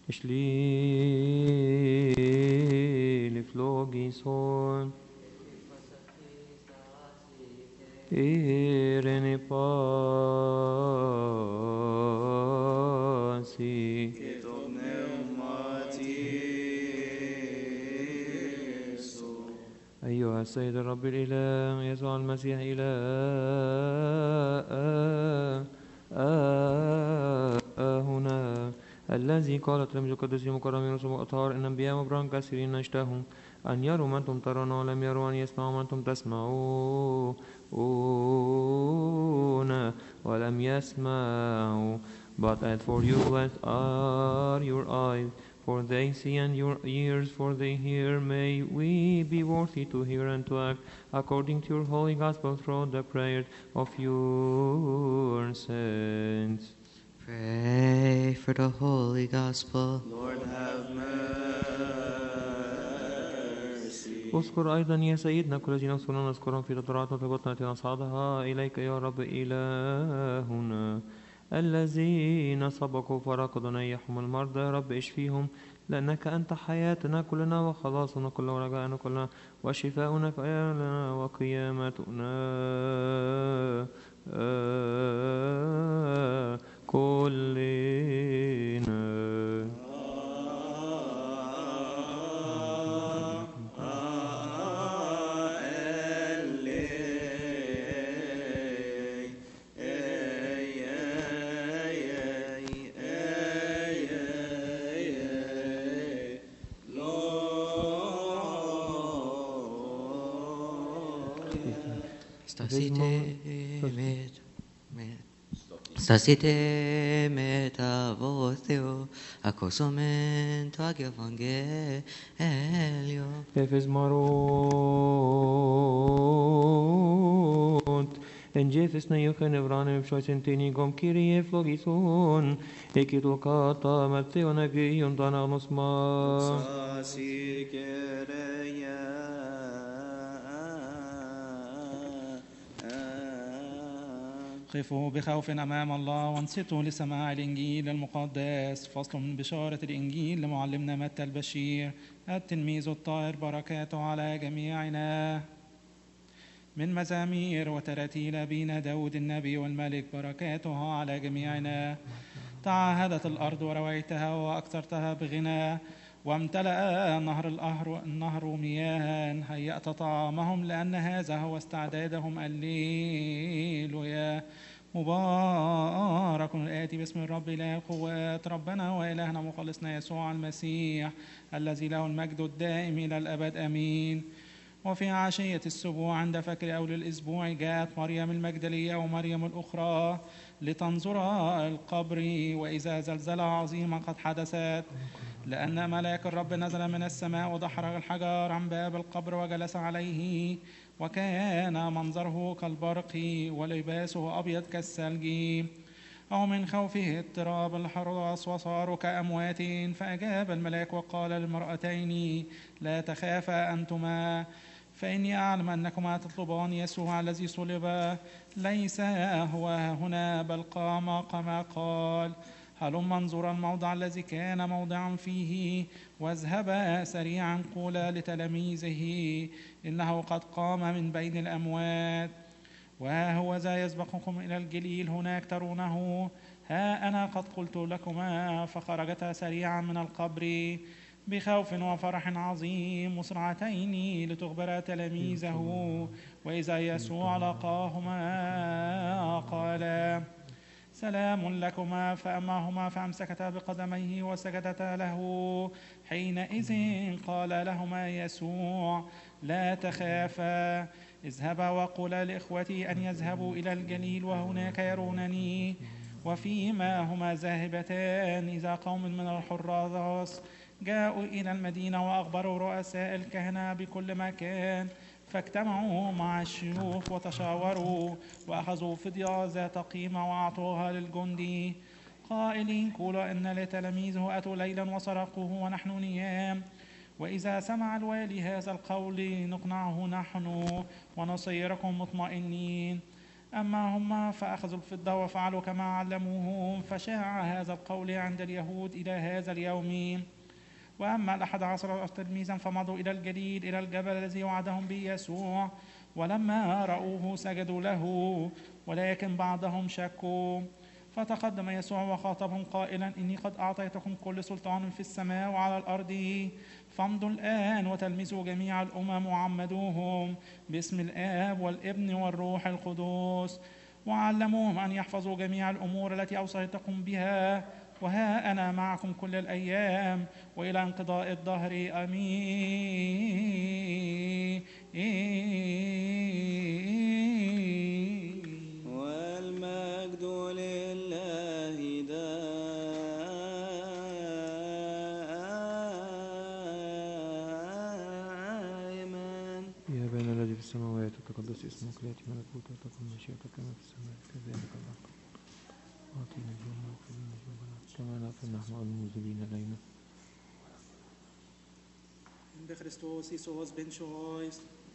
Ishli flogison irene pasi أيها السيد الرب الإله يسوع المسيح إلهنا الذي قال تلاميذ القديسين المكرمين رسل الأطهار إن أنبياء وأبرار كثيرين اشتهوا أن يروا ما أنتم ترون ولم يروا، أن يسمعوا ما أنتم تسمعون ولم يسمعوا. But as for you, blessed are your eyes, for they see, and your ears, for they hear. May we be worthy to hear and to act according to your holy gospel through the prayers of your saints. Pray for the holy gospel. Lord have mercy. اذكر أيضا يا سيدنا كل الذين أوصلنا نذكرهم في تضرعات وطلباتنا التي نصعدها إليك يا رب إلهنا، الذين سبقوا فرقدوا نيحهم المرضى يا رب اشفيهم، لأنك أنت حياتنا كلنا وخلاصنا كلنا ورجاءنا كلنا وشفاؤنا كلنا وقيامتنا كلنا. Stasite metavotheo acosomento ag evangelio. Efes marot en jefes na yochen evranem shoisentini gom kirie flogison ekitokata mateo na gion danagnos ma قفوا بخوف أمام الله وانصتوا لسماع الإنجيل المقدس. فصل من بشارة الإنجيل لمعلمنا متى البشير التلميذ الطاهر، بركاته على جميعنا. من مزامير وتراتيل أبينا داود النبي والملك، بركاته على جميعنا. تعاهدت الأرض ورويتها وأكثرتها بغنى، وامتلأ النهر مياها. هيأت طعامهم لأن هذا هو استعدادهم. الليلويا. مبارك الآتي باسم الرب إله القوات، ربنا وإلهنا مخلصنا يسوع المسيح، الذي له المجد الدائم إلى الأبد آمين. وفي عشية السبوع عند فكر أول الأسبوع جاءت مريم المجدلية ومريم الأخرى لتنظر القبر، وإذا زلزلة عظيمة قد حدثت، لأن ملاك الرب نزل من السماء ودحرج الحجر عن باب القبر وجلس عليه، وكان منظره كالبرق ولباسه أبيض كالثلج. أو من خوفه اضطراب الحراس وصاروا كأموات. فأجاب الملاك وقال للمرأتين: لا تخافا أنتما، فإني أعلم أنكما تطلبان يسوع الذي صلب. ليس هو هنا بل قام كما قال. هلما انظرا الموضع الذي كان موضعا فيه، واذهبا سريعا قولا لتلاميذه إنه قد قام من بين الأموات. وها هو ذا يسبقكم إلى الجليل، هناك ترونه. ها أنا قد قلت لكما. فخرجتا سريعا من القبر بخوف وفرح عظيم، مسرعتين لتخبر تلاميذه. وإذا يسوع لقاهما قال: سلام لكما. فأماهما فأمسكتا بقدميه وسجدتا له. حينئذ قال لهما يسوع: لا تخافا، اذهبا وقولا لإخوتي أن يذهبوا إلى الجليل وهناك يرونني. وفيما هما ذاهبتان إذا قوم من الحراس جاءوا إلى المدينة وأخبروا رؤساء الكهنة بكل ما كان، فاجتمعوا مع الشيوخ وتشاوروا، وأخذوا فدية ذات قيمة وأعطوها للجندي، قائلين: قولوا إن لتلاميذه أتوا ليلا وسرقوه ونحن نيام. وإذا سمع الوالي هذا القول نقنعه نحن ونصيركم مطمئنين. أما هم فأخذوا الفضة وفعلوا كما علموهم، فشاع هذا القول عند اليهود إلى هذا اليوم. وأما 11 تلميذا فمضوا إلى الجليل إلى الجبل الذي وعدهم به يسوع، ولما رأوه سجدوا له، ولكن بعضهم شكوا. فتقدم يسوع وخاطبهم قائلا: إني قد أعطيتكم كل سلطان في السماء وعلى الأرض، فامضوا الآن وتلمذوا جميع الأمم وعمدوهم باسم الآب والابن والروح القدس، وعلموهم أن يحفظوا جميع الأمور التي أوصيتكم بها، وها أنا معكم كل الأيام وإلى انقضاء الدهر. آمين. والمجد لله دائما. يا أبانا الذي في السماوات تقدس اسمك، يأتي ملكوتك، تكن مشيئتك كما في السماء كذلك على الأرض. أعطينا اليوم واغفر لنا ذنوبنا كما نغفر نحن المذنبين إلينا. بخريستوس يسوع بن شويس